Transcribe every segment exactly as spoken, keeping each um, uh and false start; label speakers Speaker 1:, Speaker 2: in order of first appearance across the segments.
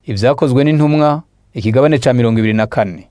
Speaker 1: Ibyakozwe n'intumwa ikigabane ca mirongo ibiri na kane.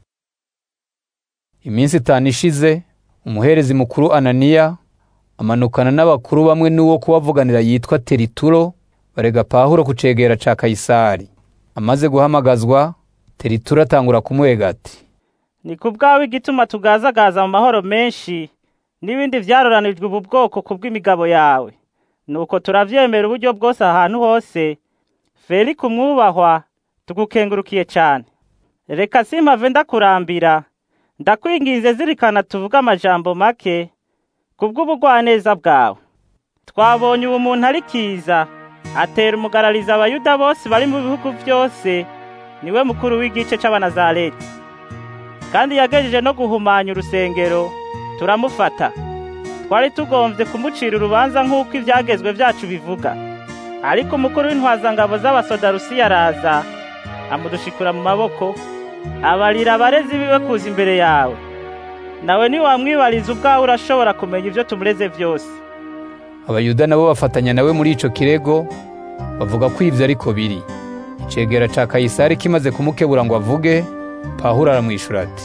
Speaker 1: Iminsi itanu ishize, umuherezi mukuru Ananiya amanukana n'abakuru bamwe n'uwo kubavuganira yitwa Terituro, barega Pawulo ku cegera ca Kayisari. Amaze guhamagazwa, Terituro atangura kumwega ati:
Speaker 2: Ni kubwawe igituma tugazagaza mu mahoro menshi n'ibindi vyaroranijwe ubu bwoko kubw'imigabo yawe. Nuko turavyemera uburyo bwose ahantu hose. Feliki umwubahwa, tugukengurukiye cyane. Reka simpave ndakurambira, ndakwinginze zirikana tuvuga amajambo make kubw'ubugwaneza bwawe. Twabonye ubu muntu ari kiza, atera umugarariza abayuda bose bari mu bihugu byose, niwe mukuru w'igice c'Abanazareti. Kandi yagejeje no guhumanya urusengero, turamufata. Twari tugomvye kumucira urubanza nk'uko ivyagezwe vyacu bivuga. Ariko umukuru w'intwazangabo z'abasodarusi araza, amudushikura mu maboko, abarira abarezi biwe kuza imbere yawe. Nawe ni wamwibariza ubwawe urashobora kumenya ivyo tumureze vyose.
Speaker 1: Abayuda nabo bafatanya nawe muri ico kirego, bavuga ko ivyo ariko biri. Icegera ca Kayisari kimaze kumukebura ngo avuge, Pawulo aramwishura ati: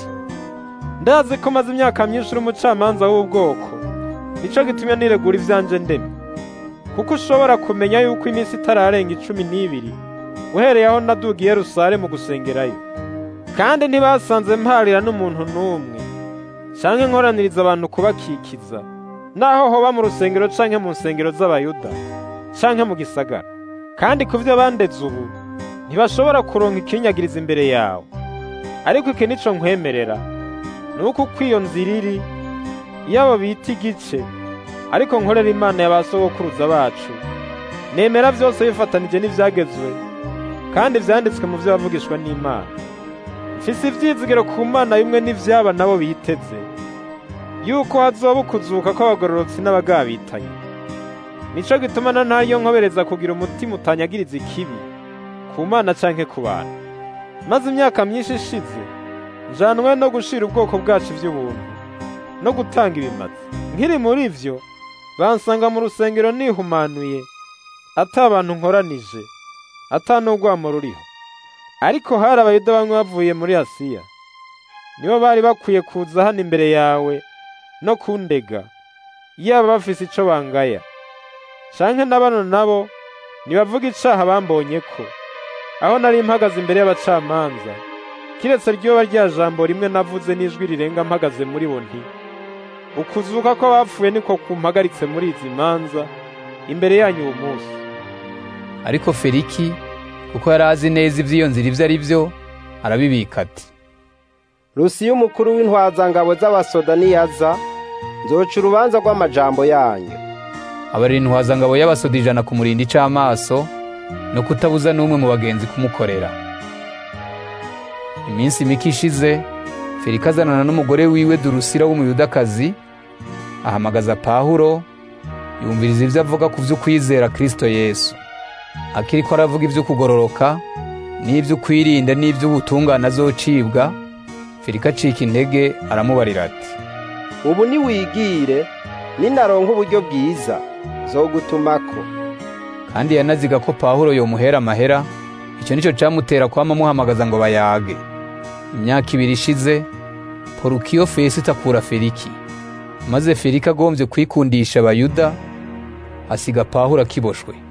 Speaker 3: Ndazi ko maze imyaka myinshi uri umucamanza w'ubwoko, nico gitumye niregura ivyanje ndeme. Kuko ushobora kumenya yuko iminsi itararenga icumi n'ibiri uhereye aho nadugiye Yerusalemu gusengerayo, kandi ntibasanze mparira n'umuntu n'umwe canke nkoraniriza abantu kubakikiza, naho hoba mu rusengero canke mu nsengero z'abayuda canke mu gisagara. Kandi kuvyo bandeze ubu ntibashobora kuronka ikinyagiriza imbere yawe. Ariko iki nico nkwemerera, nuko kwiyo nziriri yabo bita igice, ariko nkorera Imana y'abasogokuruza bacu, nemera vyose bifatanije n'ivyagezwe kandi vyanditswe mu vyo bavugishwa n'Imana. Mfise ivyizigiro ku Mana bimwe n'ivyaba nabo biteze, yuko hazoba ukuzuka kw'abagororotsi n'abagabitanye. Nico gituma na ntariyo nkobereza kugira umutima utanyagiriza ikibi ku Mana canke ku bantu. Maze imyaka myinshi ishize njanwe no gushira ubwoko bwacu ivy'ubuntu no gutanga ibimazi. Nkiri muri ivyo bansanga mu rusengero nihumanuye, ata abantu nkoranije, ata n'urwamo ruriho. Ariko hari abayuda bamwe bavuye muri Asiya, nibo bari bakwiye kuza hano imbere yawe no kundega, yaba bafise ico bangaya. Canke na bano nabo nibavuga icaha bambonyeko, aho nari mpagaze imbere y'abacamanza, kiretse ryoba rya jambo rimwe navuze n'ijwi rirenga mpagaze muri bo nti: ukuzuka ko bapfuye niko kumpagaritse muri izi manza imbere yanyu uwo munsi.
Speaker 1: Ariko Feliki, kuko yari azi neza ivy'iyo nzira ivyo ari vyo, arabibika ati:
Speaker 4: Rusiya umukuru w'intwazangabo z'abasoda niyaza, nzoca urubanza rw'amajambo yanyu.
Speaker 1: Abarira intwazangabo y'abasoda ijana kumurinda icamaso no kutabuza n'umwe mu bagenzi kumukorera. Iminsi mike ishize, Feliki azanana n'umugore wiwe Durusira w'umuyudakazi, ahamagaza Pawulo, yumviriza ivyo avuga ku vy'ukwizera Kristo Yesu. Akiriko aravuga ivyo kugororoka n'ivyo kwirinda n'ivyo ubutungane azocibwa, Feliki acika intege aramubarira ati:
Speaker 4: Ubu ni wigire, ninaronka uburyo bwiza zogutumako.
Speaker 1: Kandi yanaziga ko Pawulo yomuhera amahera, ico nico camutera kwama muhamagaza ngo bayage. Imyaka ibiri ishize, Porukiyo Fesito akura Feliki. Maze Feliki agomvye kwikundisha abayuda, asiga Pawulo akiboshwe.